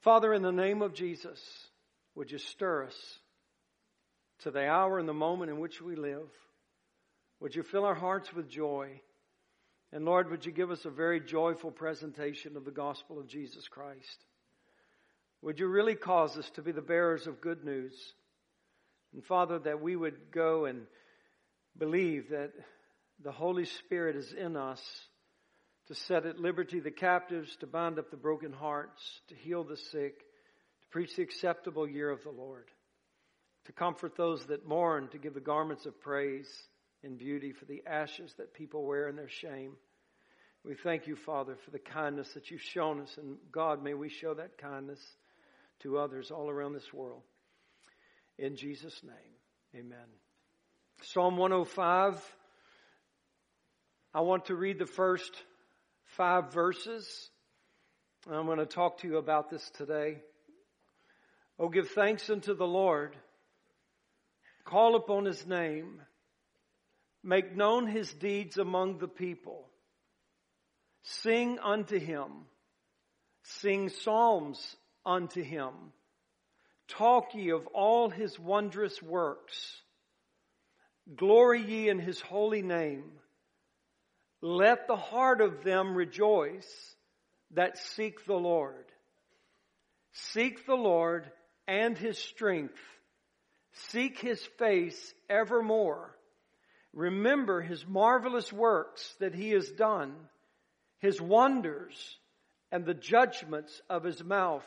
Father, in the name of Jesus, would you stir us to the hour and the moment in which we live? Would you fill our hearts with joy? And Lord, would you give us a very joyful presentation of the gospel of Jesus Christ? Would you really cause us to be the bearers of good news? And Father, that we would go and believe that the Holy Spirit is in us to set at liberty the captives, to bind up the broken hearts, to heal the sick, to preach the acceptable year of the Lord, to comfort those that mourn, to give the garments of praise and beauty for the ashes that people wear in their shame. We thank you, Father, for the kindness that you've shown us. And God, may we show that kindness to others all around this world. In Jesus' name, amen. Psalm 105. I want to read the first 5 verses. I'm going to talk to you about this today. Oh, give thanks unto the Lord. Call upon His name. Make known His deeds among the people. Sing unto Him. Sing psalms unto Him. Talk ye of all His wondrous works. Glory ye in His holy name. Let the heart of them rejoice that seek the Lord. Seek the Lord and His strength. Seek His face evermore. Remember His marvelous works that He has done, His wonders, and the judgments of His mouth.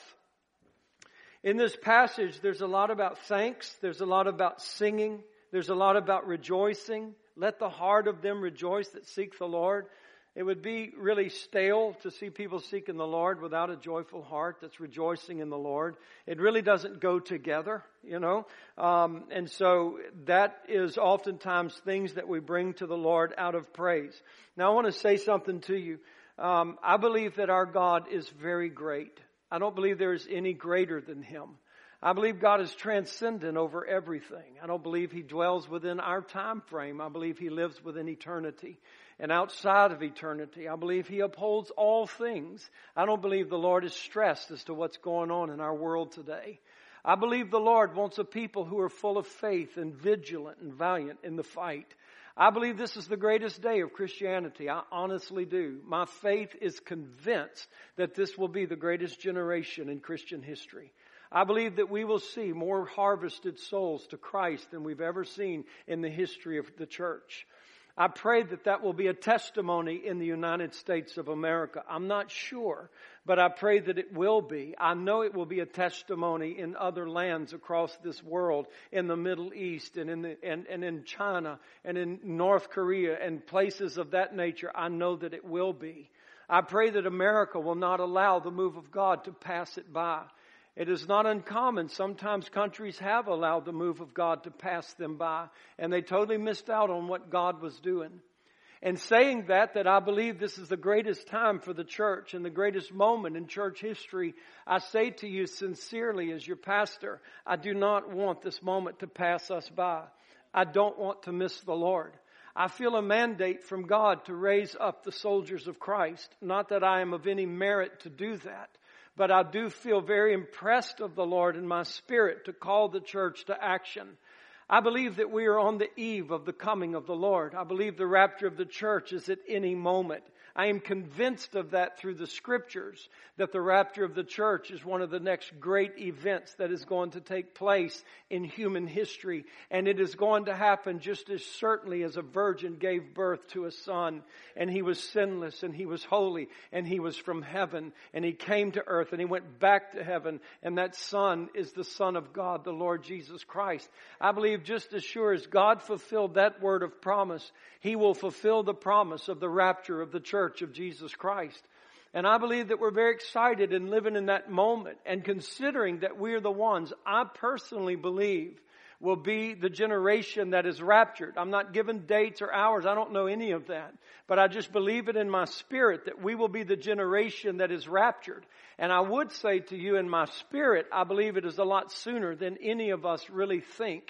In this passage, there's a lot about thanks. There's a lot about singing. There's a lot about rejoicing. Let the heart of them rejoice that seek the Lord. It would be really stale to see people seeking the Lord without a joyful heart that's rejoicing in the Lord. It really doesn't go together, you know. And so that is oftentimes things that we bring to the Lord out of praise. Now I want to say something to you. I believe that our God is very great. I don't believe there is any greater than Him. I believe God is transcendent over everything. I don't believe He dwells within our time frame. I believe He lives within eternity and outside of eternity. I believe He upholds all things. I don't believe the Lord is stressed as to what's going on in our world today. I believe the Lord wants a people who are full of faith and vigilant and valiant in the fight. I believe this is the greatest day of Christianity. I honestly do. My faith is convinced that this will be the greatest generation in Christian history. I believe that we will see more harvested souls to Christ than we've ever seen in the history of the church. I pray that that will be a testimony in the United States of America. I'm not sure, but I pray that it will be. I know it will be a testimony in other lands across this world, in the Middle East and in China and in North Korea and places of that nature. I know that it will be. I pray that America will not allow the move of God to pass it by. It is not uncommon. Sometimes countries have allowed the move of God to pass them by, and they totally missed out on what God was doing. And saying that I believe this is the greatest time for the church and the greatest moment in church history, I say to you sincerely as your pastor, I do not want this moment to pass us by. I don't want to miss the Lord. I feel a mandate from God to raise up the soldiers of Christ. Not that I am of any merit to do that. But I do feel very impressed of the Lord in my spirit to call the church to action. I believe that we are on the eve of the coming of the Lord. I believe the rapture of the church is at any moment. I am convinced of that through the scriptures, that the rapture of the church is one of the next great events that is going to take place in human history. And it is going to happen just as certainly as a virgin gave birth to a son. And he was sinless and he was holy and he was from heaven. And he came to earth and he went back to heaven. And that son is the Son of God, the Lord Jesus Christ. I believe just as sure as God fulfilled that word of promise, He will fulfill the promise of the rapture of the church of Jesus Christ. And I believe that we're very excited and living in that moment and considering that we are the ones I personally believe will be the generation that is raptured. I'm not given dates or hours. I don't know any of that. But I just believe it in my spirit that we will be the generation that is raptured. And I would say to you in my spirit, I believe it is a lot sooner than any of us really think.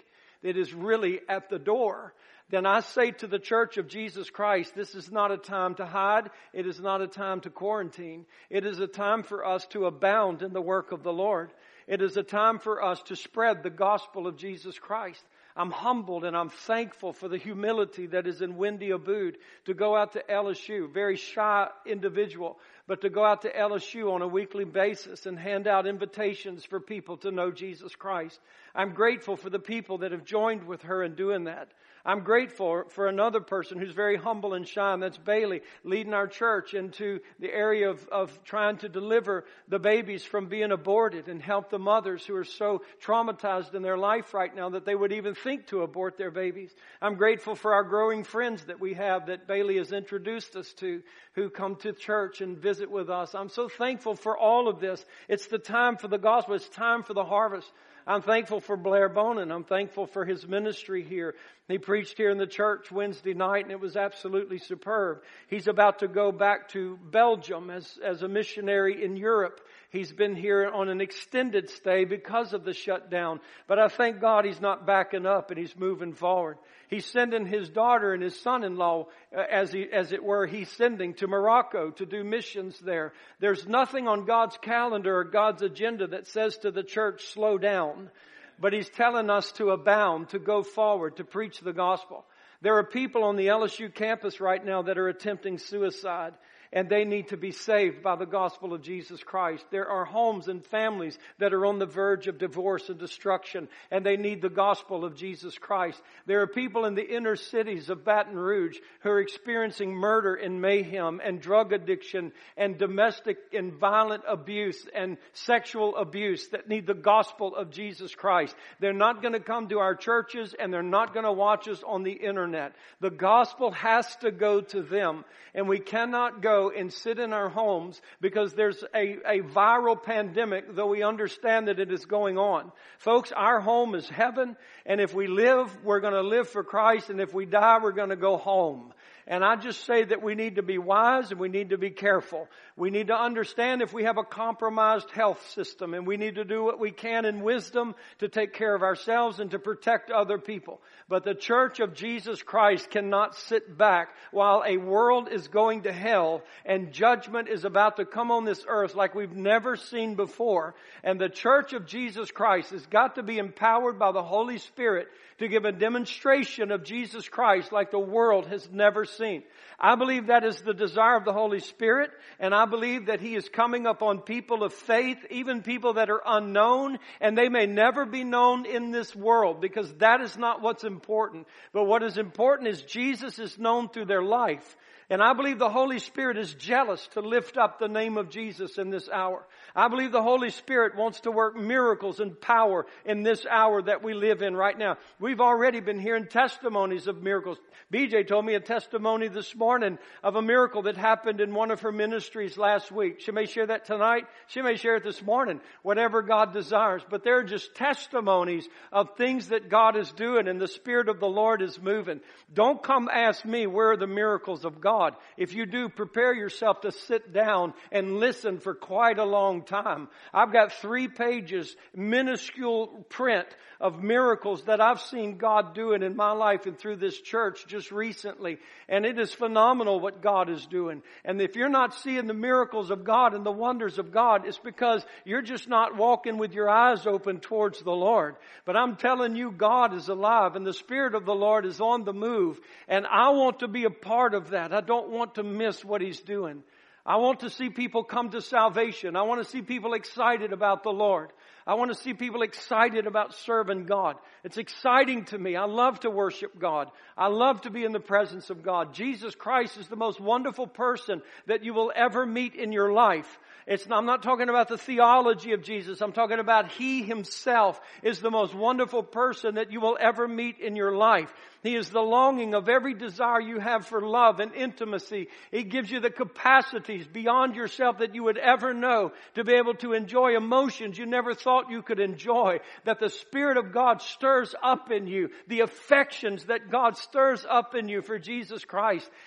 it is really at the door, then I say to the Church of Jesus Christ, this is not a time to hide. It is not a time to quarantine. It is a time for us to abound in the work of the Lord. It is a time for us to spread the gospel of Jesus Christ. I'm humbled and I'm thankful for the humility that is in Wendy Abood to go out to LSU, very shy individual, but to go out to LSU on a weekly basis and hand out invitations for people to know Jesus Christ. I'm grateful for the people that have joined with her in doing that. I'm grateful for another person who's very humble and shy, and that's Bailey, leading our church into the area of trying to deliver the babies from being aborted and help the mothers who are so traumatized in their life right now that they would even think to abort their babies. I'm grateful for our growing friends that we have that Bailey has introduced us to, who come to church and visit with us. I'm so thankful for all of this. It's the time for the gospel. It's time for the harvest. I'm thankful for Blair Bonin. I'm thankful for his ministry here. He preached here in the church Wednesday night, and it was absolutely superb. He's about to go back to Belgium as a missionary in Europe. He's been here on an extended stay because of the shutdown. But I thank God he's not backing up and he's moving forward. He's sending his daughter and his son-in-law, as it were, he's sending to Morocco to do missions there. There's nothing on God's calendar or God's agenda that says to the church, slow down. But he's telling us to abound, to go forward, to preach the gospel. There are people on the LSU campus right now that are attempting suicide, and they need to be saved by the gospel of Jesus Christ. There are homes and families that are on the verge of divorce and destruction, and they need the gospel of Jesus Christ. There are people in the inner cities of Baton Rouge who are experiencing murder and mayhem and drug addiction and domestic and violent abuse and sexual abuse that need the gospel of Jesus Christ. They're not going to come to our churches, and they're not going to watch us on the internet. The gospel has to go to them, and we cannot go and sit in our homes because there's a viral pandemic, though we understand that it is going on. Folks, our home is heaven, and if we live, we're going to live for Christ, and if we die, we're going to go home. And I just say that we need to be wise and we need to be careful. We need to understand if we have a compromised health system, and we need to do what we can in wisdom to take care of ourselves and to protect other people. But the Church of Jesus Christ cannot sit back while a world is going to hell and judgment is about to come on this earth like we've never seen before. And the Church of Jesus Christ has got to be empowered by the Holy Spirit to give a demonstration of Jesus Christ like the world has never seen. I believe that is the desire of the Holy Spirit, and I believe that He is coming upon people of faith, even people that are unknown, and they may never be known in this world, because that is not what's important. But what is important is Jesus is known through their life. And I believe the Holy Spirit is jealous to lift up the name of Jesus in this hour. I believe the Holy Spirit wants to work miracles and power in this hour that we live in right now. We've already been hearing testimonies of miracles. BJ told me a testimony this morning of a miracle that happened in one of her ministries last week. She may share that tonight. She may share it this morning, whatever God desires. But they're just testimonies of things that God is doing, and the Spirit of the Lord is moving. Don't come ask me where are the miracles of God. If you do, prepare yourself to sit down and listen for quite a long time. I've got 3 pages, minuscule print of miracles that I've seen God doing in my life and through this church just recently. And it is phenomenal what God is doing. And if you're not seeing the miracles of God and the wonders of God, it's because you're just not walking with your eyes open towards the Lord. But I'm telling you, God is alive and the Spirit of the Lord is on the move. And I want to be a part of that. I don't want to miss what He's doing. I want to see people come to salvation. I want to see people excited about the Lord. I want to see people excited about serving God. It's exciting to me. I love to worship God. I love to be in the presence of God. Jesus Christ is the most wonderful person that you will ever meet in your life. I'm not talking about the theology of Jesus. I'm talking about He Himself is the most wonderful person that you will ever meet in your life. He is the longing of every desire you have for love and intimacy. He gives you the capacities beyond yourself that you would ever know to be able to enjoy emotions you never thought you could enjoy. That the Spirit of God stirs up in you, the affections that God stirs up in you for Jesus Christ.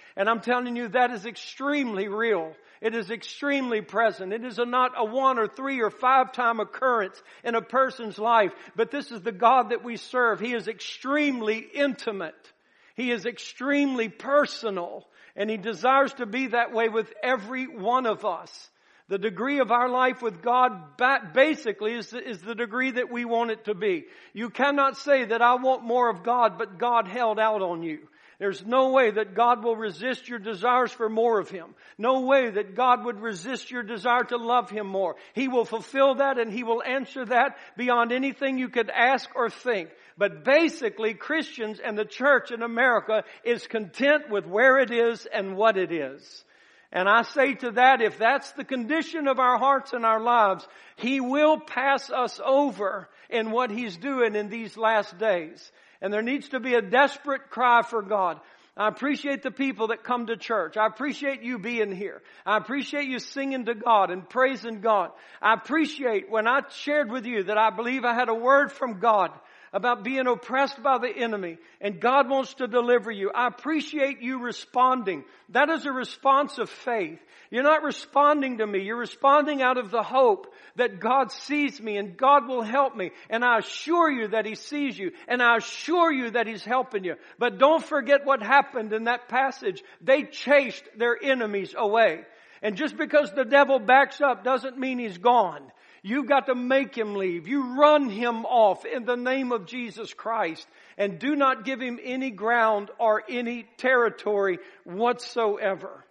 And I'm telling you, that is extremely real. It is extremely present. It is not a 1 or 3 or 5 time occurrence in a person's life. But this is the God that we serve. He is extremely intimate. He is extremely personal. And He desires to be that way with every one of us. The degree of our life with God basically is the degree that we want it to be. You cannot say that I want more of God, but God held out on you. There's no way that God will resist your desires for more of Him. No way that God would resist your desire to love Him more. He will fulfill that and He will answer that beyond anything you could ask or think. But basically, Christians and the church in America is content with where it is and what it is. And I say to that, if that's the condition of our hearts and our lives, He will pass us over in what He's doing in these last days. And there needs to be a desperate cry for God. I appreciate the people that come to church. I appreciate you being here. I appreciate you singing to God and praising God. I appreciate when I shared with you that I believe I had a word from God about being oppressed by the enemy, and God wants to deliver you. I appreciate you responding. That is a response of faith. You're not responding to me. You're responding out of the hope that God sees me and God will help me. And I assure you that He sees you, and I assure you that He's helping you. But don't forget what happened in that passage. They chased their enemies away. And just because the devil backs up doesn't mean he's gone. You've got to make him leave. You run him off in the name of Jesus Christ. And do not give him any ground or any territory whatsoever.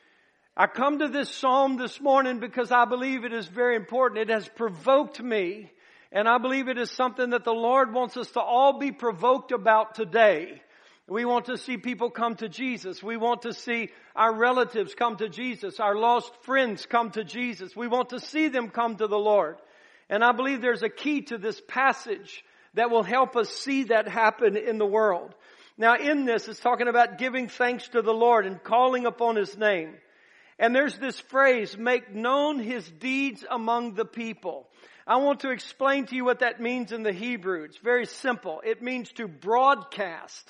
I come to this psalm this morning because I believe it is very important. It has provoked me. And I believe it is something that the Lord wants us to all be provoked about today. We want to see people come to Jesus. We want to see our relatives come to Jesus. Our lost friends come to Jesus. We want to see them come to the Lord. And I believe there's a key to this passage that will help us see that happen in the world. Now in this, it's talking about giving thanks to the Lord and calling upon His name. And there's this phrase, make known His deeds among the people. I want to explain to you what that means in the Hebrew. It's very simple. It means to broadcast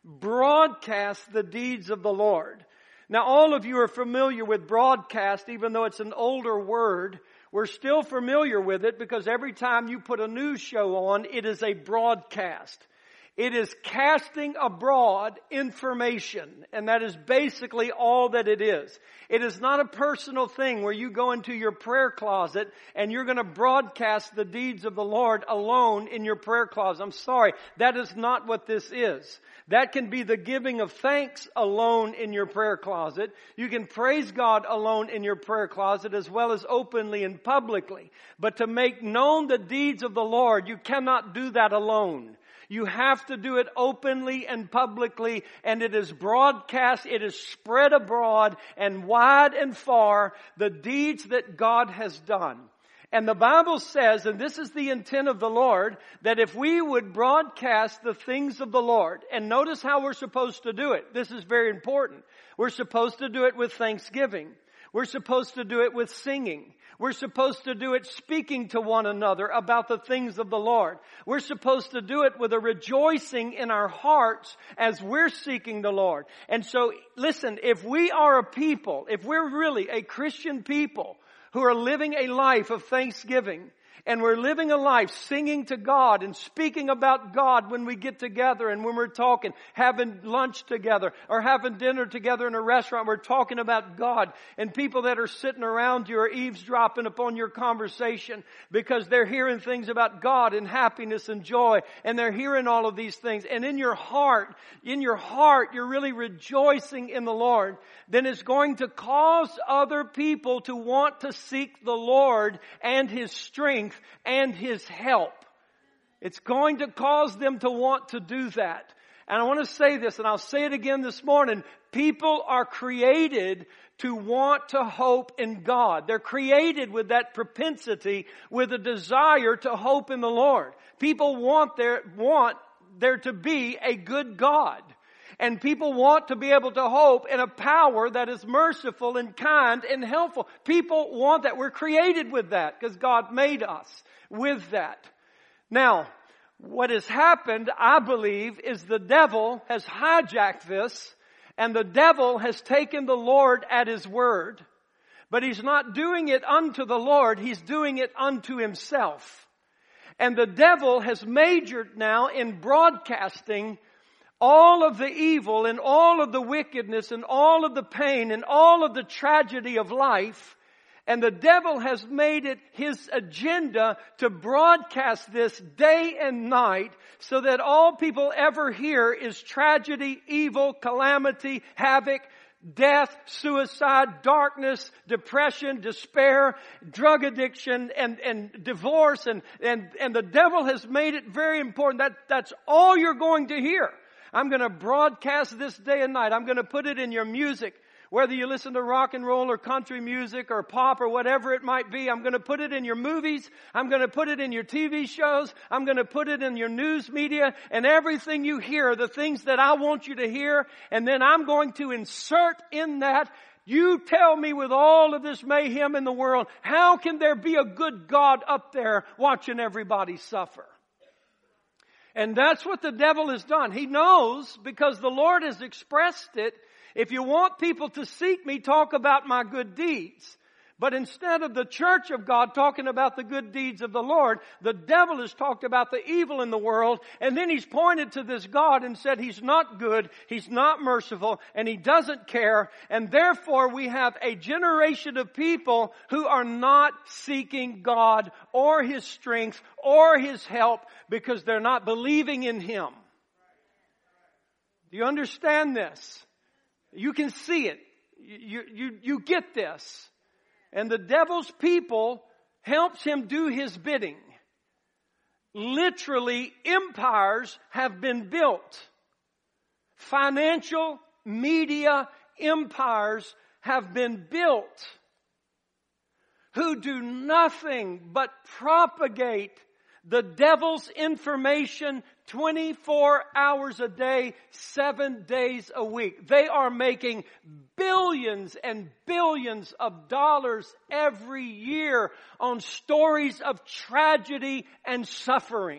the deeds of the Lord. Now all of you are familiar with broadcast, even though it's an older word. We're still familiar with it because every time you put a news show on, it is a broadcast. It is casting abroad information, and that is basically all that it is. It is not a personal thing where you go into your prayer closet and you're going to broadcast the deeds of the Lord alone in your prayer closet. I'm sorry, that is not what this is. That can be the giving of thanks alone in your prayer closet. You can praise God alone in your prayer closet as well as openly and publicly. But to make known the deeds of the Lord, you cannot do that alone. You have to do it openly and publicly, and it is broadcast, it is spread abroad and wide and far, the deeds that God has done. And the Bible says, and this is the intent of the Lord, that if we would broadcast the things of the Lord, and notice how we're supposed to do it. This is very important. We're supposed to do it with thanksgiving. We're supposed to do it with singing. We're supposed to do it speaking to one another about the things of the Lord. We're supposed to do it with a rejoicing in our hearts as we're seeking the Lord. And so, listen, if we are a people, if we're really a Christian people who are living a life of thanksgiving, and we're living a life singing to God and speaking about God when we get together and when we're talking, having lunch together or having dinner together in a restaurant, we're talking about God, and people that are sitting around you are eavesdropping upon your conversation because they're hearing things about God and happiness and joy, and they're hearing all of these things. And in your heart, you're really rejoicing in the Lord. Then it's going to cause other people to want to seek the Lord and His strength and His help. It's going to cause them to want to do that. And I want to say this, and I'll say it again this morning. People are created to want to hope in God. They're created with that propensity, with a desire to hope in the Lord. People want there to be a good God. And people want to be able to hope in a power that is merciful and kind and helpful. People want that. We're created with that because God made us with that. Now, what has happened, I believe, is the devil has hijacked this, And the devil has taken the Lord at His word. But he's not doing it unto the Lord. He's doing it unto himself. And the devil has majored now in broadcasting all of the evil and all of the wickedness and all of the pain and all of the tragedy of life. And the devil has made it his agenda to broadcast this day and night so that all people ever hear is tragedy, evil, calamity, havoc, death, suicide, darkness, depression, despair, drug addiction, and divorce. And the devil has made it very important. That's all you're going to hear. I'm going to broadcast this day and night. I'm going to put it in your music. Whether you listen to rock and roll or country music or pop or whatever it might be, I'm going to put it in your movies. I'm going to put it in your TV shows. I'm going to put it in your news media, and everything you hear, the things that I want you to hear. And then I'm going to insert in that, you tell me with all of this mayhem in the world, how can there be a good God up there watching everybody suffer? And that's what the devil has done. He knows, because the Lord has expressed it, if you want people to seek me, talk about my good deeds. But instead of the church of God talking about the good deeds of the Lord, the devil has talked about the evil in the world, and then he's pointed to this God and said He's not good, He's not merciful, and He doesn't care, and therefore we have a generation of people who are not seeking God or His strength or His help because they're not believing in Him. Do you understand this? You can see it. You get this. And the devil's people helps him do his bidding. Literally, empires have been built. Financial, media empires have been built who do nothing but propagate the devil's information 24 hours a day, 7 days a week. They are making billions and billions of dollars every year on stories of tragedy and suffering.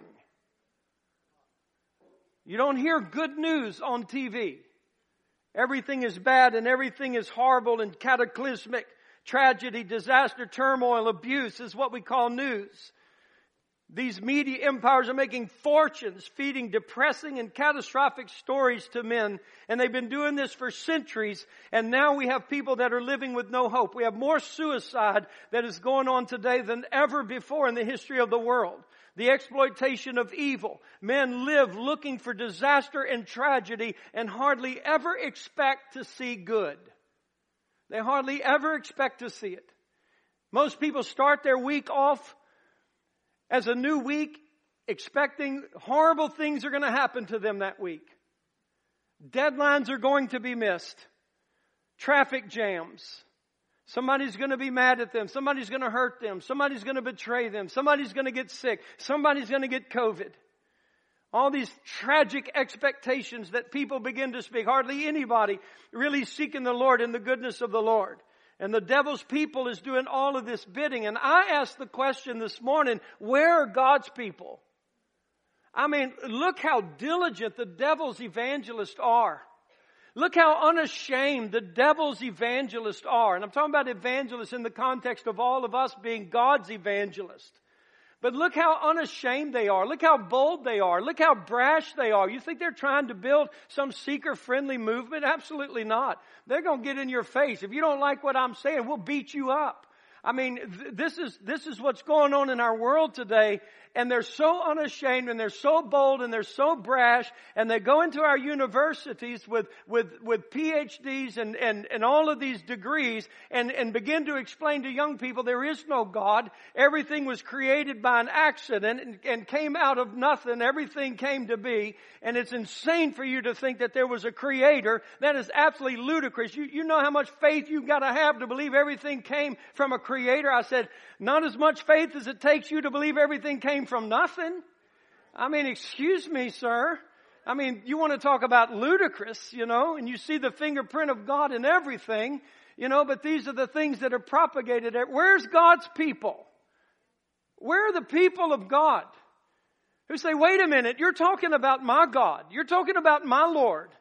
You don't hear good news on TV. Everything is bad and everything is horrible and cataclysmic. Tragedy, disaster, turmoil, abuse is what we call news. These media empires are making fortunes feeding depressing and catastrophic stories to men. And they've been doing this for centuries. And now we have people that are living with no hope. We have more suicide that is going on today than ever before in the history of the world. The exploitation of evil. Men live looking for disaster and tragedy and hardly ever expect to see good. They hardly ever expect to see it. Most people start their week off as a new week, expecting horrible things are going to happen to them that week. Deadlines are going to be missed. Traffic jams. Somebody's going to be mad at them. Somebody's going to hurt them. Somebody's going to betray them. Somebody's going to get sick. Somebody's going to get COVID. All these tragic expectations that people begin to speak. Hardly anybody really seeking the Lord and the goodness of the Lord. And the devil's people is doing all of this bidding. And I asked the question this morning, where are God's people? I mean, look how diligent the devil's evangelists are. Look how unashamed the devil's evangelists are. And I'm talking about evangelists in the context of all of us being God's evangelists. But look how unashamed they are. Look how bold they are. Look how brash they are. You think they're trying to build some seeker-friendly movement? Absolutely not. They're going to get in your face. If you don't like what I'm saying, we'll beat you up. I mean, this is what's going on in our world today. And they're so unashamed and they're so bold and they're so brash, and they go into our universities with PhDs and all of these degrees and begin to explain to young people there is no God. Everything was created by an accident and came out of nothing. Everything came to be. And it's insane for you to think that there was a creator. That is absolutely ludicrous. You know how much faith you've got to have to believe everything came from a creator? I said, not as much faith as it takes you to believe everything came from nothing. I mean, excuse me, sir. I mean, you want to talk about ludicrous, and you see the fingerprint of God in everything, but these are the things that are propagated. Where's God's people? Where are the people of God who say, wait a minute, you're talking about my God. You're talking about my Lord.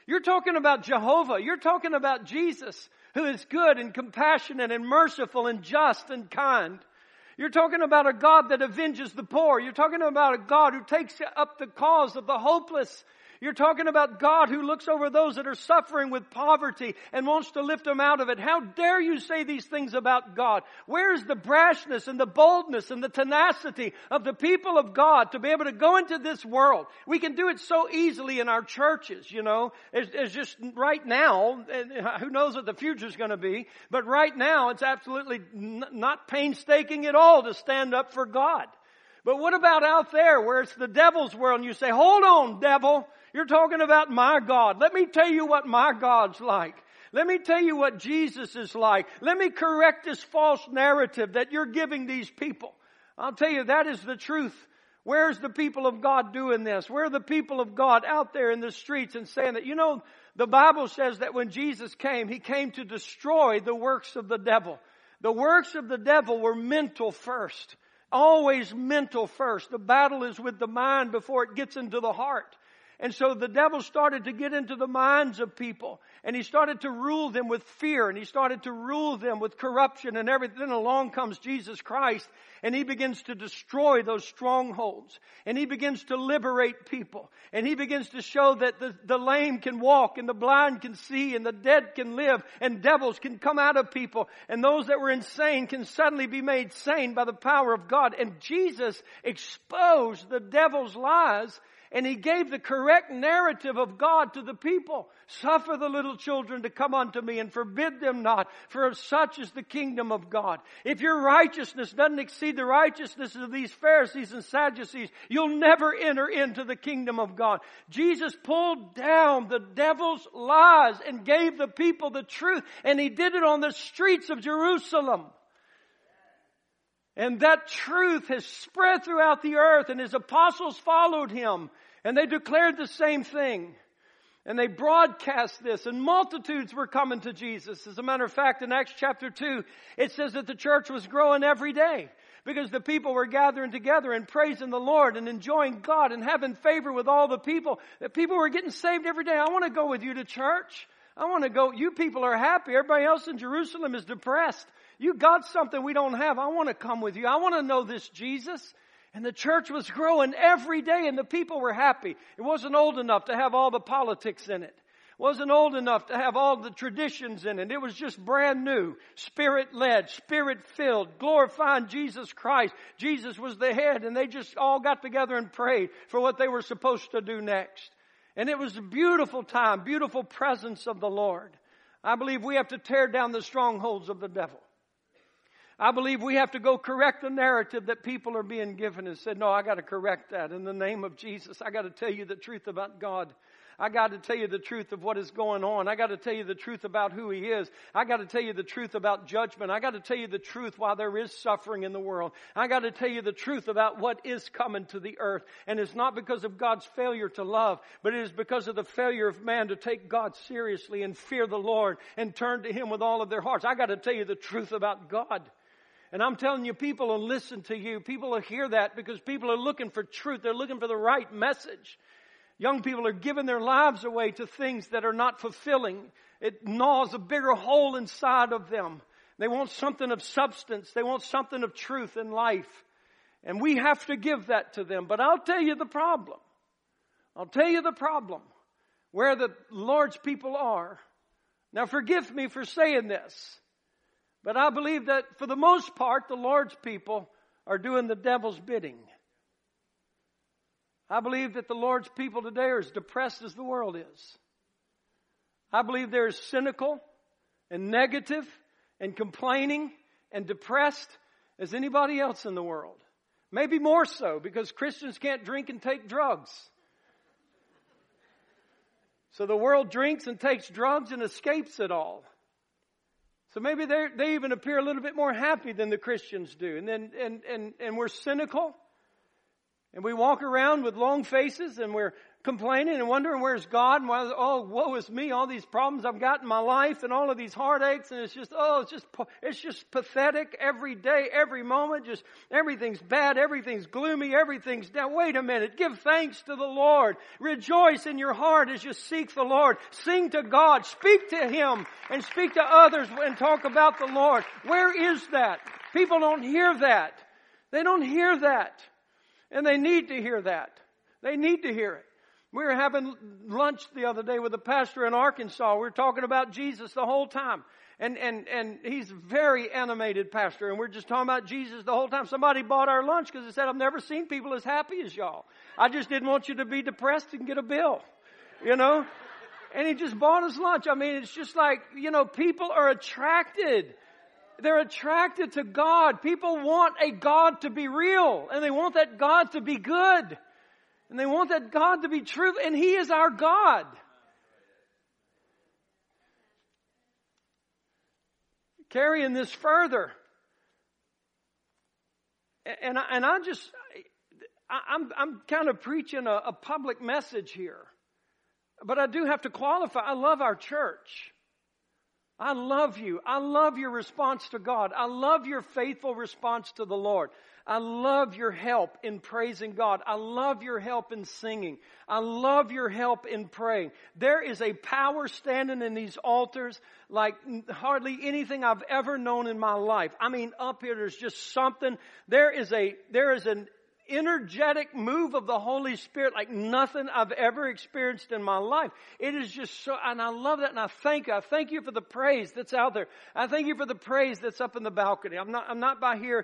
You're talking about Jehovah. You're talking about Jesus, who is good and compassionate and merciful and just and kind. You're talking about a God that avenges the poor. You're talking about a God who takes up the cause of the hopeless. You're talking about God who looks over those that are suffering with poverty and wants to lift them out of it. How dare you say these things about God? Where's the brashness and the boldness and the tenacity of the people of God to be able to go into this world? We can do it so easily in our churches, you know. It's just right now, and who knows what the future's going to be, but right now it's absolutely not painstaking at all to stand up for God. But what about out there where it's the devil's world and you say, hold on, devil. You're talking about my God. Let me tell you what my God's like. Let me tell you what Jesus is like. Let me correct this false narrative that you're giving these people. I'll tell you, that is the truth. Where's the people of God doing this? Where are the people of God out there in the streets and saying that, you know, the Bible says that when Jesus came, He came to destroy the works of the devil. The works of the devil were mental first. Always mental first. The battle is with the mind before it gets into the heart. And so the devil started to get into the minds of people. And he started to rule them with fear. And he started to rule them with corruption and everything. Then along comes Jesus Christ. And He begins to destroy those strongholds. And He begins to liberate people. And He begins to show that the lame can walk. And the blind can see. And the dead can live. And devils can come out of people. And those that were insane can suddenly be made sane by the power of God. And Jesus exposed the devil's lies. And He gave the correct narrative of God to the people. Suffer the little children to come unto me and forbid them not, for of such is the kingdom of God. If your righteousness doesn't exceed the righteousness of these Pharisees and Sadducees, you'll never enter into the kingdom of God. Jesus pulled down the devil's lies and gave the people the truth. And He did it on the streets of Jerusalem. And that truth has spread throughout the earth, and His apostles followed Him, and they declared the same thing. And they broadcast this, and multitudes were coming to Jesus. As a matter of fact, in Acts chapter 2, it says that the church was growing every day because the people were gathering together and praising the Lord and enjoying God and having favor with all the people. The people were getting saved every day. I want to go with you to church. I want to go. You people are happy. Everybody else in Jerusalem is depressed. You got something we don't have. I want to come with you. I want to know this Jesus. And the church was growing every day and the people were happy. It wasn't old enough to have all the politics in it. It wasn't old enough to have all the traditions in it. It was just brand new, Spirit-led, Spirit-filled, glorifying Jesus Christ. Jesus was the head, and they just all got together and prayed for what they were supposed to do next. And it was a beautiful time, beautiful presence of the Lord. I believe we have to tear down the strongholds of the devil. I believe we have to go correct the narrative that people are being given and said, no, I got to correct that in the name of Jesus. I got to tell you the truth about God. I got to tell you the truth of what is going on. I got to tell you the truth about who He is. I got to tell you the truth about judgment. I got to tell you the truth while there is suffering in the world. I got to tell you the truth about what is coming to the earth. And it's not because of God's failure to love, but it is because of the failure of man to take God seriously and fear the Lord and turn to Him with all of their hearts. I got to tell you the truth about God. And I'm telling you, people will listen to you. People will hear that because people are looking for truth. They're looking for the right message. Young people are giving their lives away to things that are not fulfilling. It gnaws a bigger hole inside of them. They want something of substance. They want something of truth in life. And we have to give that to them. But I'll tell you the problem. I'll tell you the problem. Where the Lord's people are. Now forgive me for saying this. But I believe that for the most part, the Lord's people are doing the devil's bidding. I believe that the Lord's people today are as depressed as the world is. I believe they're as cynical and negative and complaining and depressed as anybody else in the world. Maybe more so because Christians can't drink and take drugs. So the world drinks and takes drugs and escapes it all. So maybe they even appear a little bit more happy than the Christians do. And we're cynical. And we walk around with long faces and we're complaining and wondering where's God, and why, oh, woe is me, all these problems I've got in my life and all of these heartaches, and it's just pathetic every day, every moment, just everything's bad, everything's gloomy, everything's down. Wait a minute, give thanks to the Lord. Rejoice in your heart as you seek the Lord. Sing to God, speak to Him, and speak to others and talk about the Lord. Where is that? People don't hear that. They don't hear that. And they need to hear that. They need to hear it. We were having lunch the other day with a pastor in Arkansas. We were talking about Jesus the whole time. And he's a very animated pastor. And we're just talking about Jesus the whole time. Somebody bought our lunch because they said, I've never seen people as happy as y'all. I just didn't want you to be depressed and get a bill. You know? And he just bought us lunch. I mean, it's just like, people are attracted. They're attracted to God. People want a God to be real. And they want that God to be good. And they want that God to be true, and He is our God. Carrying this further, and I'm kind of preaching a public message here, but I do have to qualify. I love our church. I love you. I love your response to God. I love your faithful response to the Lord. I love your help in praising God. I love your help in singing. I love your help in praying. There is a power standing in these altars like hardly anything I've ever known in my life. I mean, up here there's just something. There is an energetic move of the Holy Spirit like nothing I've ever experienced in my life. It is just so, and I love that, and I thank you. I thank you for the praise that's out there. I thank you for the praise that's up in the balcony. I'm not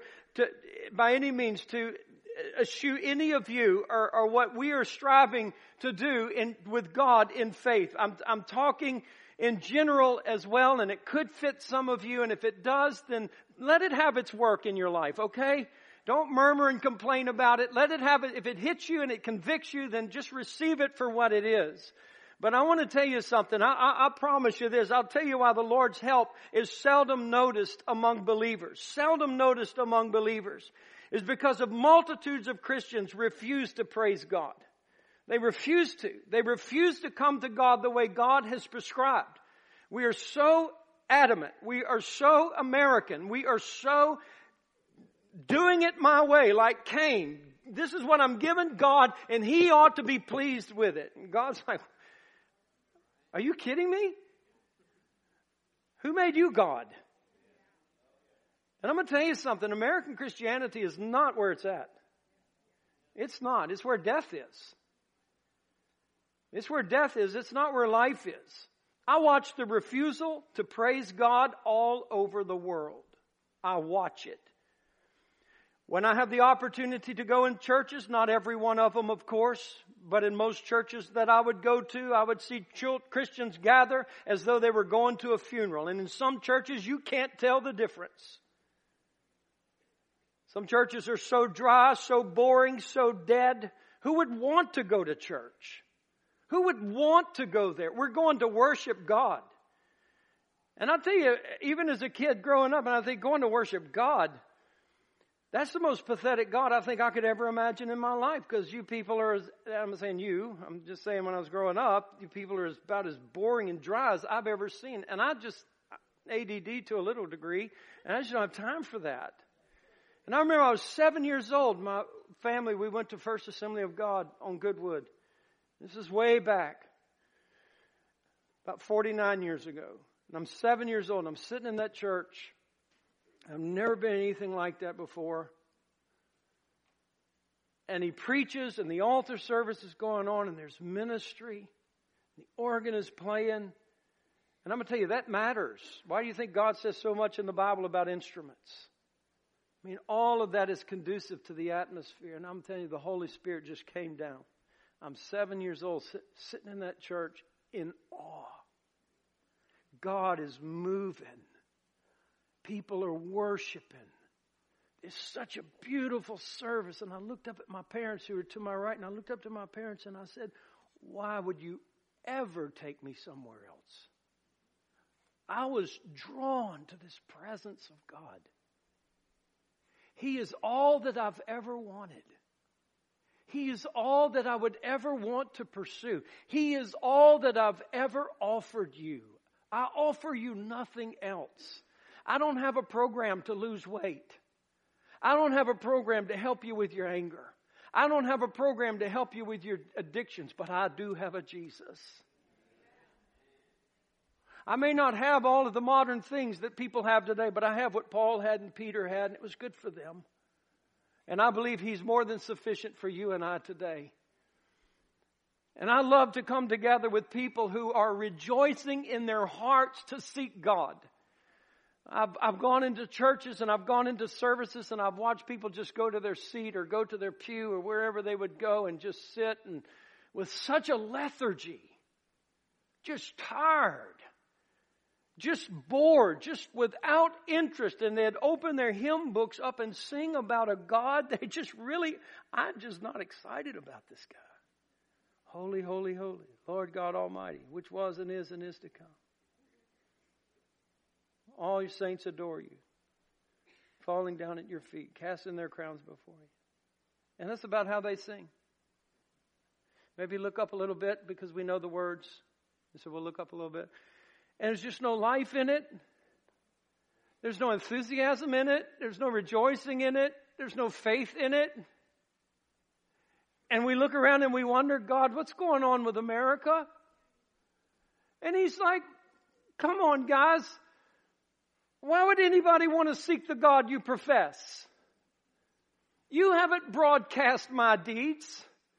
by any means to eschew any of you or what we are striving to do with God in faith. I'm talking in general as well, and it could fit some of you, and if it does, then let it have its work in your life, okay? Don't murmur and complain about it. Let it have it. If it hits you and it convicts you, then just receive it for what it is. But I want to tell you something. I promise you this. I'll tell you why the Lord's help is seldom noticed among believers. Seldom noticed among believers is because of multitudes of Christians refuse to praise God. They refuse to. They refuse to come to God the way God has prescribed. We are so adamant. We are so American. We are so doing it my way, like Cain. This is what I'm giving God, and He ought to be pleased with it. And God's like, are you kidding me? Who made you God? And I'm going to tell you something. American Christianity is not where it's at. It's not. It's where death is. It's where death is. It's not where life is. I watch the refusal to praise God all over the world. I watch it. When I have the opportunity to go in churches, not every one of them, of course, but in most churches that I would go to, I would see Christians gather as though they were going to a funeral. And in some churches, you can't tell the difference. Some churches are so dry, so boring, so dead. Who would want to go to church? Who would want to go there? We're going to worship God. And I'll tell you, even as a kid growing up, and I think going to worship God, that's the most pathetic God I think I could ever imagine in my life, because you people are, I'm not saying you, I'm just saying when I was growing up, you people are about as boring and dry as I've ever seen. And I just, ADD to a little degree, and I just don't have time for that. And I remember I was 7 years old. My family, we went to First Assembly of God on Goodwood. This is way back, about 49 years ago. And I'm 7 years old, and I'm sitting in that church. I've never been anything like that before. And he preaches, and the altar service is going on, and there's ministry. The organ is playing. And I'm going to tell you, that matters. Why do you think God says so much in the Bible about instruments? I mean, all of that is conducive to the atmosphere. And I'm telling you, the Holy Spirit just came down. I'm 7 years old, sitting in that church in awe. God is moving. People are worshiping. It's such a beautiful service. And I looked up at my parents who were to my right, and I looked up to my parents and I said, why would you ever take me somewhere else? I was drawn to this presence of God. He is all that I've ever wanted. He is all that I would ever want to pursue. He is all that I've ever offered you. I offer you nothing else. I don't have a program to lose weight. I don't have a program to help you with your anger. I don't have a program to help you with your addictions, but I do have a Jesus. I may not have all of the modern things that people have today, but I have what Paul had and Peter had, and it was good for them. And I believe He's more than sufficient for you and I today. And I love to come together with people who are rejoicing in their hearts to seek God. I've gone into churches and I've gone into services and I've watched people just go to their seat or go to their pew or wherever they would go and just sit and with such a lethargy, just tired, just bored, just without interest. And they'd open their hymn books up and sing about a God. They just really, I'm just not excited about this guy. Holy, holy, holy, Lord God Almighty, which was and is to come. All your saints adore you, falling down at your feet, casting their crowns before you. And that's about how they sing. Maybe look up a little bit because we know the words. So we'll look up a little bit. And there's just no life in it. There's no enthusiasm in it. There's no rejoicing in it. There's no faith in it. And we look around and we wonder, God, what's going on with America? And He's like, come on, guys. Why would anybody want to seek the God you profess? You haven't broadcast my deeds.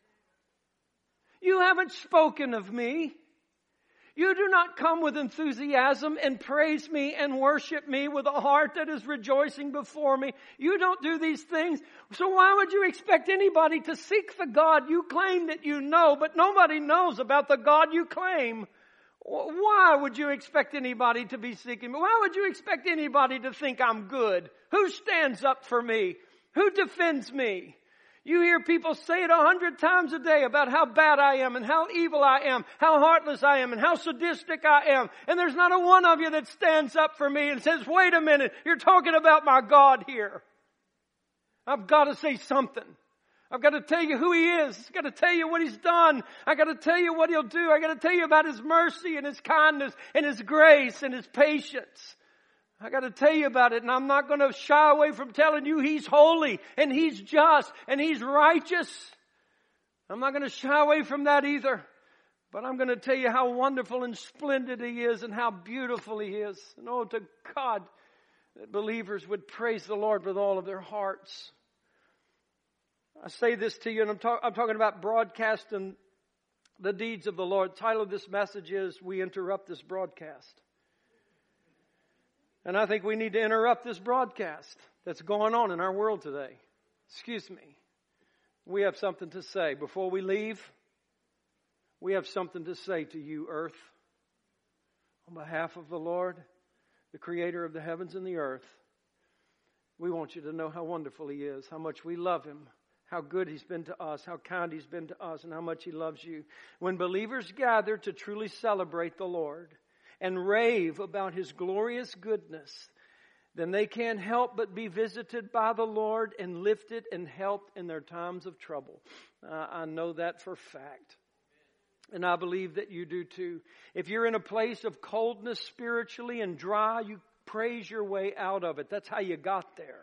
You haven't spoken of me. You do not come with enthusiasm and praise me and worship me with a heart that is rejoicing before me. You don't do these things. So why would you expect anybody to seek the God you claim that you know, but nobody knows about the God you claim? Why would you expect anybody to be seeking me? Why would you expect anybody to think I'm good? Who stands up for me? Who defends me? You hear people say it 100 times a day about how bad I am and how evil I am, how heartless I am and how sadistic I am. And there's not a one of you that stands up for me and says, wait a minute, you're talking about my God here. I've got to say something. I've got to tell you who He is. I've got to tell you what He's done. I've got to tell you what He'll do. I've got to tell you about His mercy and His kindness and His grace and His patience. I got to tell you about it, and I'm not going to shy away from telling you He's holy and He's just and He's righteous. I'm not going to shy away from that either. But I'm going to tell you how wonderful and splendid He is and how beautiful He is. And oh, to God, that believers would praise the Lord with all of their hearts. I say this to you, and I'm talking about broadcasting the deeds of the Lord. The title of this message is, We Interrupt This Broadcast. And I think we need to interrupt this broadcast that's going on in our world today. Excuse me. We have something to say. Before we leave, we have something to say to you, earth. On behalf of the Lord, the Creator of the heavens and the earth, we want you to know how wonderful He is, how much we love Him, how good He's been to us, how kind He's been to us, and how much He loves you. When believers gather to truly celebrate the Lord and rave about His glorious goodness, then they can't help but be visited by the Lord and lifted and helped in their times of trouble. I know that for fact. And I believe that you do too. If you're in a place of coldness spiritually and dry, you praise your way out of it. That's how you got there.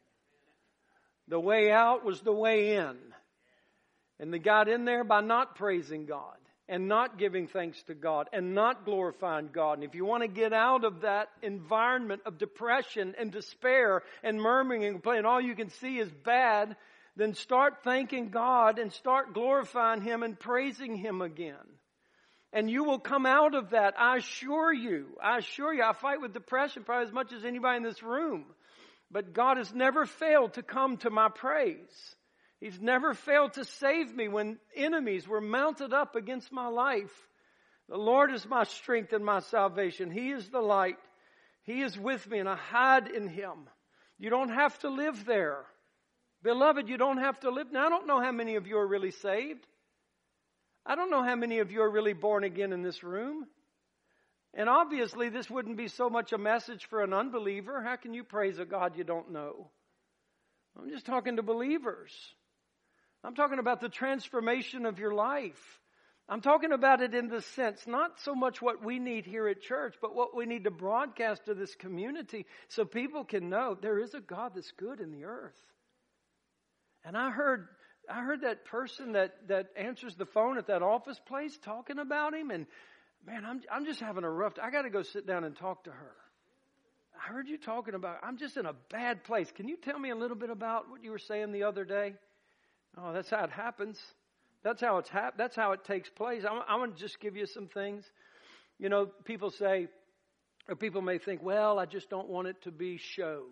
The way out was the way in. And they got in there by not praising God and not giving thanks to God and not glorifying God. And if you want to get out of that environment of depression and despair and murmuring and complaining, all you can see is bad, then start thanking God and start glorifying Him and praising Him again. And you will come out of that, I assure you. I fight with depression probably as much as anybody in this room. But God has never failed to come to my praise. He's never failed to save me when enemies were mounted up against my life. The Lord is my strength and my salvation. He is the light. He is with me and I hide in Him. You don't have to live there. Beloved, you don't have to live. Now, I don't know how many of you are really saved. I don't know how many of you are really born again in this room. And obviously, this wouldn't be so much a message for an unbeliever. How can you praise a God you don't know? I'm just talking to believers. I'm talking about the transformation of your life. I'm talking about it in the sense, not so much what we need here at church, but what we need to broadcast to this community so people can know there is a God that's good in the earth. And I heard that person that answers the phone at that office place talking about him, and man, I'm just having a rough time. I got to go sit down and talk to her. I heard you talking about, I'm just in a bad place. Can you tell me a little bit about what you were saying the other day? Oh, that's how it happens. That's how it takes place. I want to just give you some things. You know, people say, or people may think, well, I just don't want it to be show.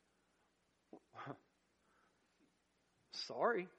Sorry.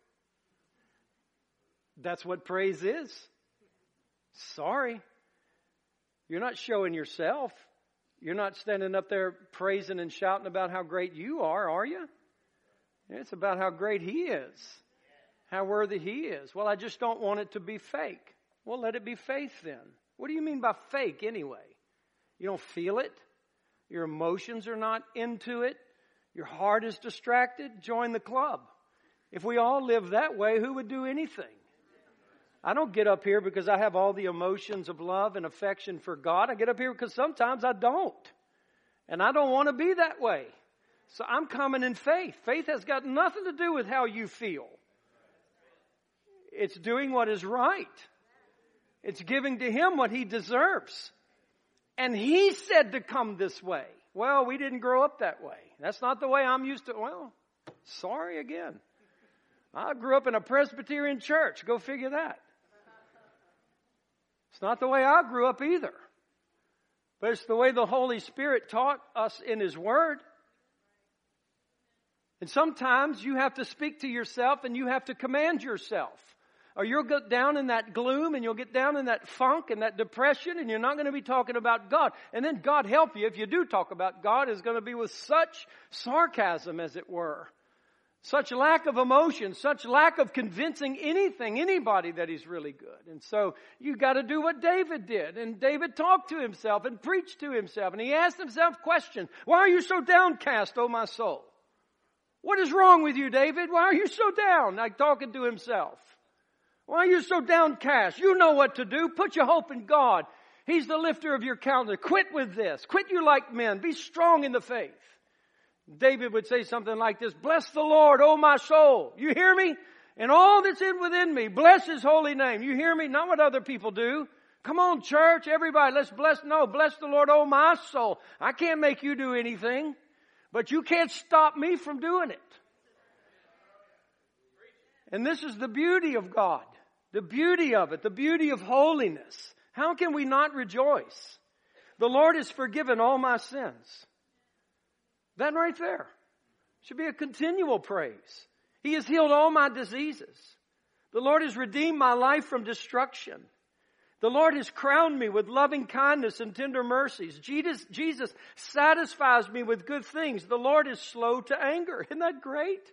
That's what praise is. Sorry. You're not showing yourself. You're not standing up there praising and shouting about how great you are you? It's about how great He is. How worthy He is. Well, I just don't want it to be fake. Well, let it be faith then. What do you mean by fake anyway? You don't feel it? Your emotions are not into it? Your heart is distracted? Join the club. If we all live that way, who would do anything? I don't get up here because I have all the emotions of love and affection for God. I get up here because sometimes I don't. And I don't want to be that way. So I'm coming in faith. Faith has got nothing to do with how you feel. It's doing what is right. It's giving to Him what He deserves. And He said to come this way. Well, we didn't grow up that way. That's not the way I'm used to. Well, sorry again. I grew up in a Presbyterian church. Go figure that. It's not the way I grew up either. But it's the way the Holy Spirit taught us in His Word. And sometimes you have to speak to yourself and you have to command yourself. Or you'll get down in that gloom and you'll get down in that funk and that depression and you're not going to be talking about God. And then God help you, if you do talk about God, is going to be with such sarcasm, as it were. Such lack of emotion, such lack of convincing anybody that He's really good. And so you got to do what David did. And David talked to himself and preached to himself. And he asked himself questions. Why are you so downcast, O my soul? What is wrong with you, David? Why are you so down? Like talking to himself. Why are you so downcast? You know what to do. Put your hope in God. He's the lifter of your countenance. Quit with this. Quit you like men. Be strong in the faith. David would say something like this. Bless the Lord, O my soul. You hear me? And all that's within me. Bless His holy name. You hear me? Not what other people do. Come on, church. Everybody, let's bless. No, bless the Lord, O my soul. I can't make you do anything. But you can't stop me from doing it. And this is the beauty of God. The beauty of it. The beauty of holiness. How can we not rejoice? The Lord has forgiven all my sins. That right there should be a continual praise. He has healed all my diseases. The Lord has redeemed my life from destruction. The Lord has crowned me with loving kindness and tender mercies. Jesus satisfies me with good things. The Lord is slow to anger. Isn't that great?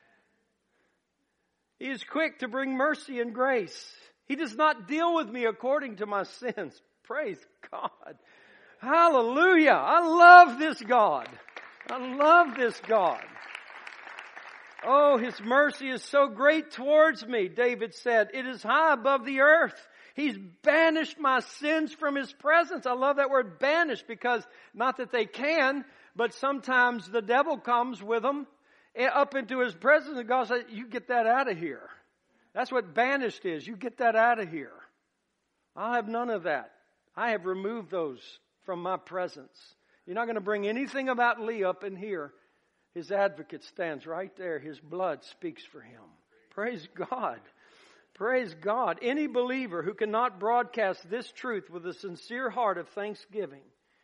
He is quick to bring mercy and grace. He does not deal with me according to my sins. Praise God. Hallelujah. I love this God. I love this God. Oh, His mercy is so great towards me, David said. It is high above the earth. He's banished my sins from His presence. I love that word banished because not that they can, but sometimes the devil comes with them up into His presence and God says, you get that out of here. That's what banished is. You get that out of here. I'll have none of that. I have removed those from my presence. You're not going to bring anything about Lee up in here. His advocate stands right there. His blood speaks for him. Praise God. Praise God. Any believer who cannot broadcast this truth with a sincere heart of thanksgiving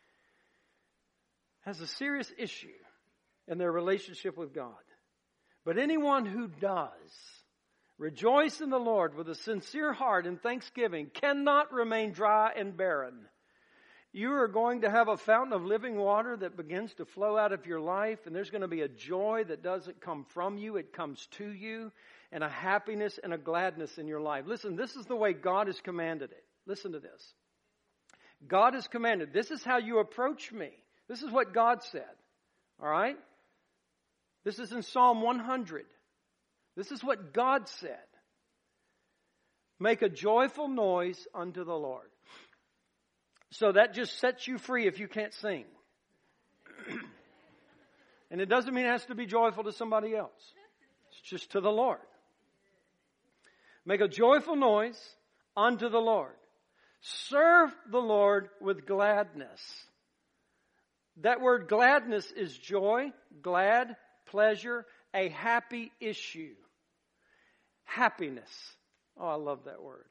has a serious issue in their relationship with God. But anyone who does rejoice in the Lord with a sincere heart and thanksgiving cannot remain dry and barren. You are going to have a fountain of living water that begins to flow out of your life, and there's going to be a joy that doesn't come from you, it comes to you, and a happiness and a gladness in your life. Listen, this is the way God has commanded it. Listen to this. God has commanded, this is how you approach me. This is what God said. All right? This is in Psalm 100. This is what God said. Make a joyful noise unto the Lord. So that just sets you free if you can't sing. And it doesn't mean it has to be joyful to somebody else. It's just to the Lord. Make a joyful noise unto the Lord. Serve the Lord with gladness. That word gladness is joy, glad, pleasure, a happy issue. Happiness. Oh, I love that word.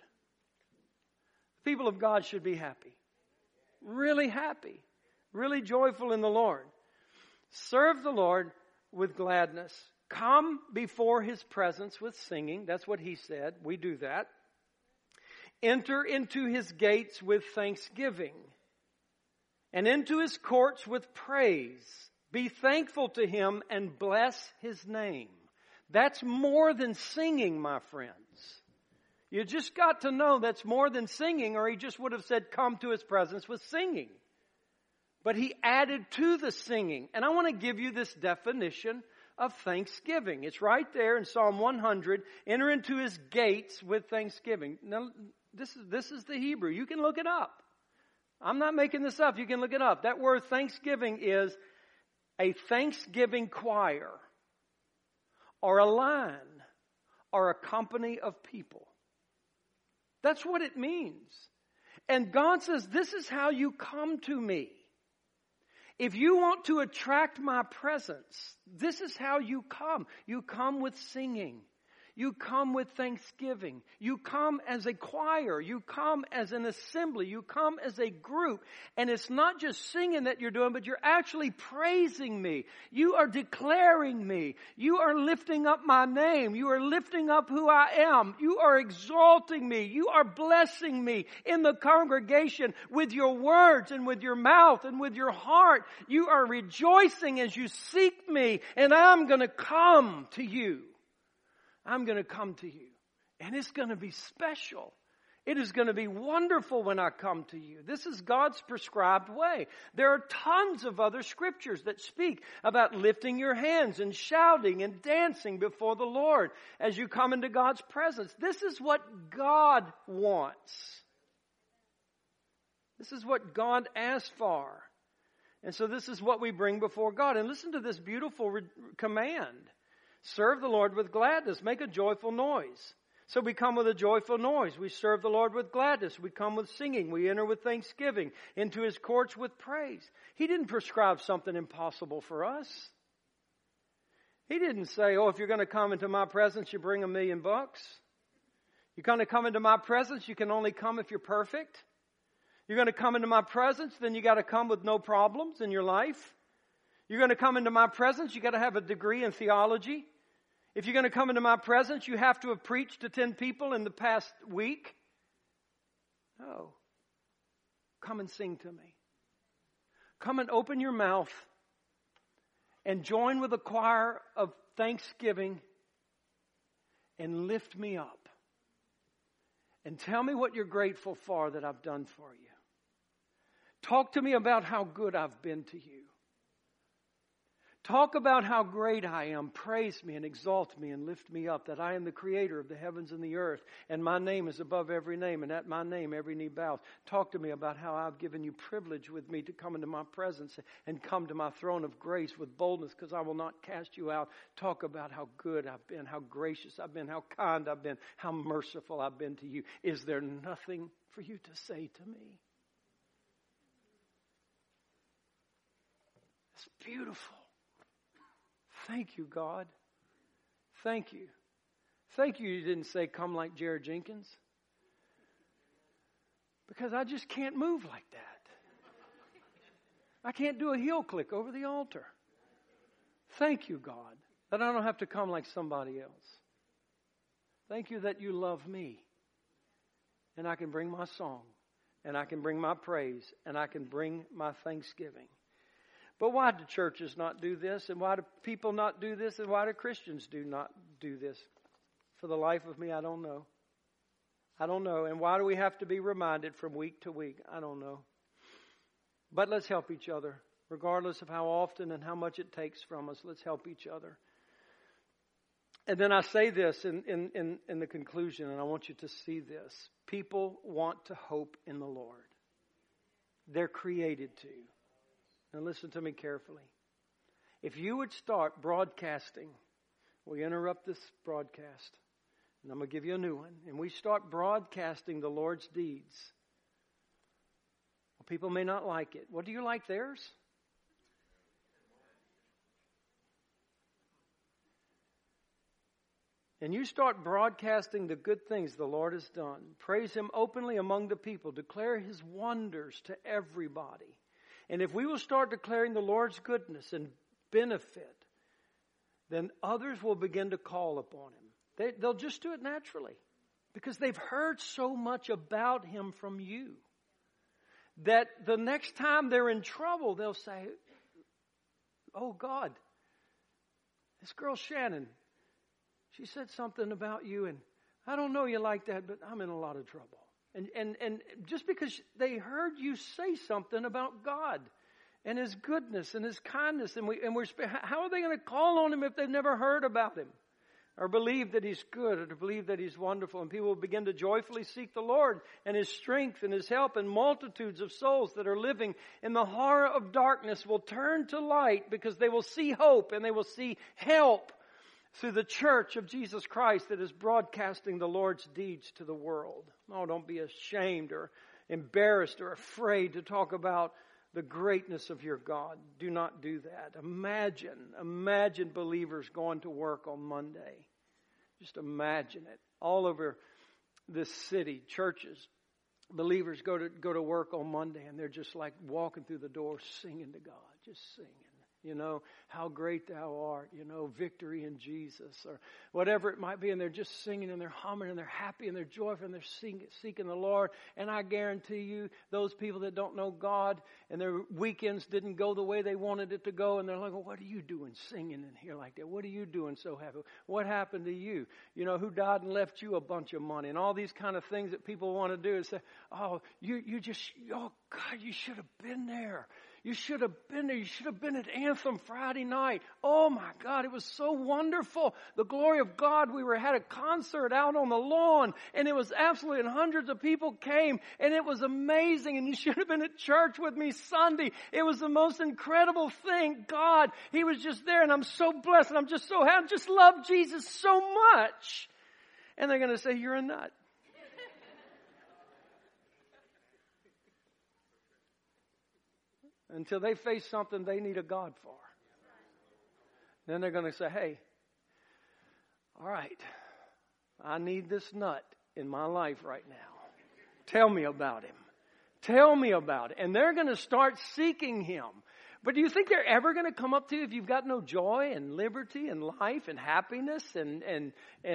People of God should be happy. Really happy. Really joyful in the Lord. Serve the Lord with gladness. Come before His presence with singing. That's what He said. We do that. Enter into His gates with thanksgiving. And into His courts with praise. Be thankful to Him and bless His name. That's more than singing, my friends. You just got to know that's more than singing, or He just would have said, come to His presence with singing. But He added to the singing. And I want to give you this definition of thanksgiving. It's right there in Psalm 100. Enter into His gates with thanksgiving. Now, this is the Hebrew. You can look it up. I'm not making this up. You can look it up. That word thanksgiving is a thanksgiving choir, or a line, or a company of people. That's what it means. And God says, this is how you come to me. If you want to attract my presence, this is how you come. You come with singing. You come with thanksgiving. You come as a choir. You come as an assembly. You come as a group. And it's not just singing that you're doing, but you're actually praising me. You are declaring me. You are lifting up my name. You are lifting up who I am. You are exalting me. You are blessing me in the congregation with your words and with your mouth and with your heart. You are rejoicing as you seek me, and I'm going to come to you. I'm going to come to you. And it's going to be special. It is going to be wonderful when I come to you. This is God's prescribed way. There are tons of other scriptures that speak about lifting your hands and shouting and dancing before the Lord as you come into God's presence. This is what God wants. This is what God asked for. And so this is what we bring before God. And listen to this beautiful command. Serve the Lord with gladness. Make a joyful noise. So we come with a joyful noise. We serve the Lord with gladness. We come with singing. We enter with thanksgiving into His courts with praise. He didn't prescribe something impossible for us. He didn't say, oh, if you're going to come into my presence, you bring $1 million. You're going to come into my presence, you can only come if you're perfect. You're going to come into my presence, then you got to come with no problems in your life. You're going to come into my presence, you got to have a degree in theology. If you're going to come into my presence, you have to have preached to 10 people in the past week. No. Come and sing to me. Come and open your mouth and join with a choir of thanksgiving and lift me up. And tell me what you're grateful for that I've done for you. Talk to me about how good I've been to you. Talk about how great I am. Praise me and exalt me and lift me up, that I am the creator of the heavens and the earth, and my name is above every name, and at my name every knee bows. Talk to me about how I've given you privilege with me to come into my presence and come to my throne of grace with boldness, because I will not cast you out. Talk about how good I've been, how gracious I've been, how kind I've been, how merciful I've been to you. Is there nothing for you to say to me? It's beautiful. Thank you, God. Thank you. Thank you didn't say, come like Jared Jenkins. Because I just can't move like that. I can't do a heel click over the altar. Thank you, God, that I don't have to come like somebody else. Thank you that you love me. And I can bring my song. And I can bring my praise. And I can bring my thanksgiving. But why do churches not do this? And why do people not do this? And why do Christians not do this? For the life of me, I don't know. I don't know. And why do we have to be reminded from week to week? I don't know. But let's help each other. Regardless of how often and how much it takes from us, let's help each other. And then I say this in the conclusion, and I want you to see this. People want to hope in the Lord. They're created to. Now listen to me carefully. If you would start broadcasting, we interrupt this broadcast, and I'm going to give you a new one, and we start broadcasting the Lord's deeds. Well, people may not like it. Well, do you like theirs? And you start broadcasting the good things the Lord has done. Praise Him openly among the people. Declare His wonders to everybody. And if we will start declaring the Lord's goodness and benefit, then others will begin to call upon Him. They'll just do it naturally. Because they've heard so much about Him from you. That the next time they're in trouble, they'll say, oh God, this girl Shannon, she said something about you, and I don't know you like that, but I'm in a lot of trouble. And just because they heard you say something about God and His goodness and His kindness, how are they going to call on Him if they've never heard about Him? Or believe that He's good, or to believe that He's wonderful. And people will begin to joyfully seek the Lord and His strength and His help. And multitudes of souls that are living in the horror of darkness will turn to light because they will see hope and they will see help through the church of Jesus Christ that is broadcasting the Lord's deeds to the world. Oh, don't be ashamed or embarrassed or afraid to talk about the greatness of your God. Do not do that. Imagine believers going to work on Monday. Just imagine it. All over this city, churches, believers go to work on Monday, and they're just like walking through the door singing to God, just singing. You know, how great Thou art, you know, victory in Jesus, or whatever it might be. And they're just singing and they're humming and they're happy and they're joyful and they're seeking the Lord. And I guarantee you, those people that don't know God and their weekends didn't go the way they wanted it to go, and they're like, well, what are you doing singing in here like that? What are you doing so happy? What happened to you? You know, who died and left you a bunch of money? And all these kind of things that people want to do is say, oh, oh God, you should have been there. You should have been there. You should have been at Anthem Friday night. Oh my God, it was so wonderful. The glory of God. We had a concert out on the lawn, and it was absolutely, and hundreds of people came, and it was amazing. And you should have been at church with me Sunday. It was the most incredible thing. God, He was just there, and I'm so blessed, and I'm just so happy. I just love Jesus so much. And they're going to say, you're a nut. Until they face something they need a God for. Then they're going to say, hey, all right, I need this nut in my life right now. Tell me about Him. Tell me about it. And they're going to start seeking Him. But do you think they're ever going to come up to you if you've got no joy and liberty and life and happiness and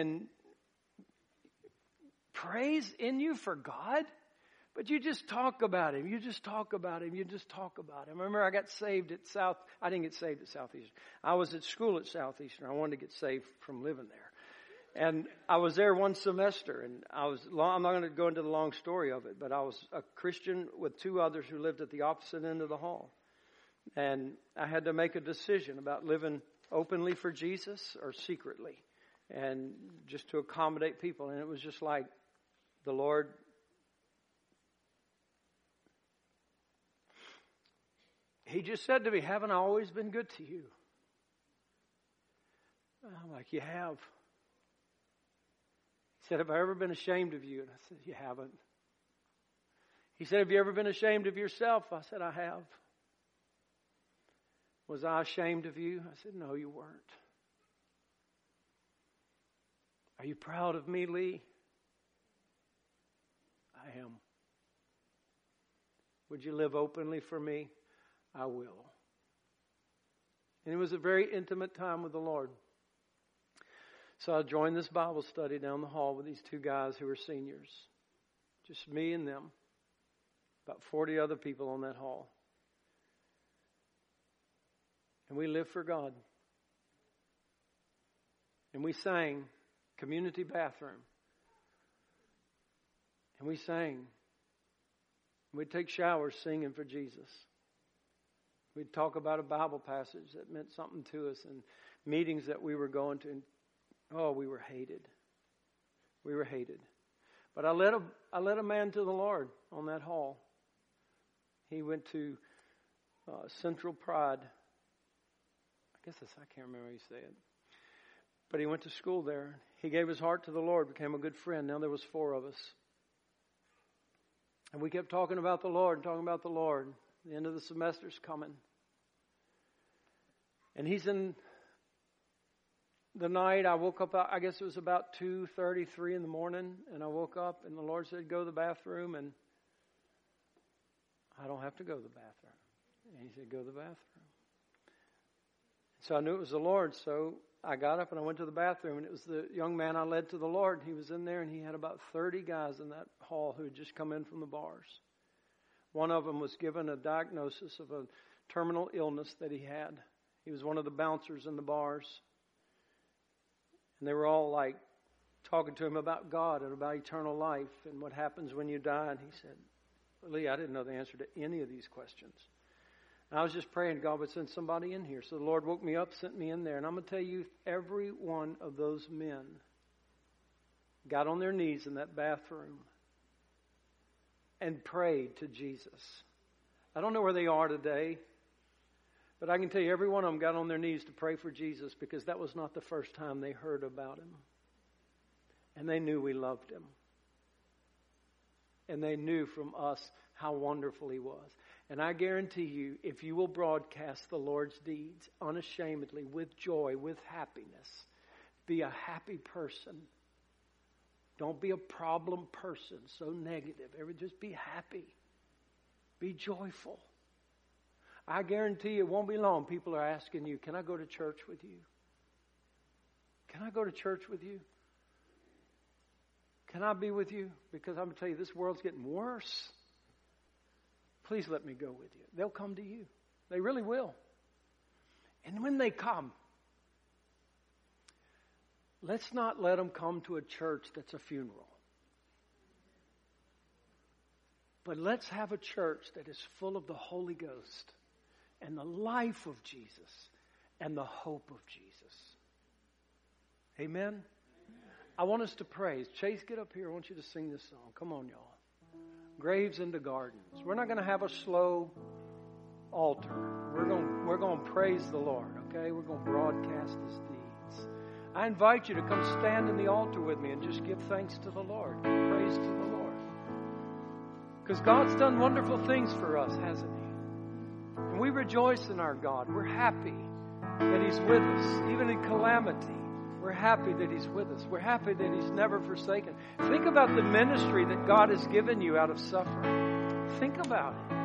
praise in you for God? But you just talk about Him. You just talk about Him. You just talk about Him. I remember I got saved at I didn't get saved at Southeastern. I was at school at Southeastern. I wanted to get saved from living there. And I was there one semester, and I'm not going to go into the long story of it, but I was a Christian with two others who lived at the opposite end of the hall. And I had to make a decision about living openly for Jesus or secretly, and just to accommodate people. And it was just like the Lord, He just said to me, haven't I always been good to you? I'm like, you have. He said, have I ever been ashamed of you? And I said, you haven't. He said, have you ever been ashamed of yourself? I said, I have. Was I ashamed of you? I said, no, you weren't. Are you proud of me, Lee? I am. Would you live openly for me? I will. And it was a very intimate time with the Lord. So I joined this Bible study down the hall with these two guys who were seniors. Just me and them. About 40 other people on that hall. And we lived for God. And we sang Community Bathroom. And we sang. We'd take showers singing for Jesus. We'd talk about a Bible passage that meant something to us, and meetings that we were going to. Oh, we were hated. We were hated. But I led a man to the Lord on that hall. He went to Central Pride. I can't remember how you say it. But he went to school there. He gave his heart to the Lord, became a good friend. Now there was 4 of us. And we kept talking about the Lord, talking about the Lord. The end of the semester's coming. And he's in the night. I woke up, I guess it was about 2:33 in the morning. And I woke up and the Lord said, go to the bathroom. And I don't have to go to the bathroom. And he said, go to the bathroom. So I knew it was the Lord. So I got up and I went to the bathroom. And it was the young man I led to the Lord. He was in there and he had about 30 guys in that hall who had just come in from the bars. One of them was given a diagnosis of a terminal illness that he had. He was one of the bouncers in the bars. And they were all like talking to him about God and about eternal life and what happens when you die. And he said, Lee, I didn't know the answer to any of these questions. And I was just praying God would send somebody in here. So the Lord woke me up, sent me in there. And I'm going to tell you, every one of those men got on their knees in that bathroom and prayed to Jesus. I don't know where they are today, but I can tell you every one of them got on their knees to pray for Jesus because that was not the first time they heard about Him. And they knew we loved Him. And they knew from us how wonderful He was. And I guarantee you, if you will broadcast the Lord's deeds unashamedly, with joy, with happiness, be a happy person. Don't be a problem person, so negative. Just be happy. Be joyful. I guarantee you, it won't be long. People are asking you, can I go to church with you? Can I go to church with you? Can I be with you? Because I'm going to tell you, this world's getting worse. Please let me go with you. They'll come to you. They really will. And when they come, let's not let them come to a church that's a funeral. But let's have a church that is full of the Holy Ghost and the life of Jesus and the hope of Jesus. Amen? I want us to praise. Chase, get up here. I want you to sing this song. Come on, y'all. Graves into Gardens. We're not going to have a slow altar. We're going to praise the Lord, okay? We're going to broadcast His deeds. I invite you to come stand in the altar with me and just give thanks to the Lord. Give praise to the Lord. Because God's done wonderful things for us, hasn't He? And we rejoice in our God. We're happy that He's with us, even in calamity. We're happy that He's with us. We're happy that He's never forsaken. Think about the ministry that God has given you out of suffering. Think about it.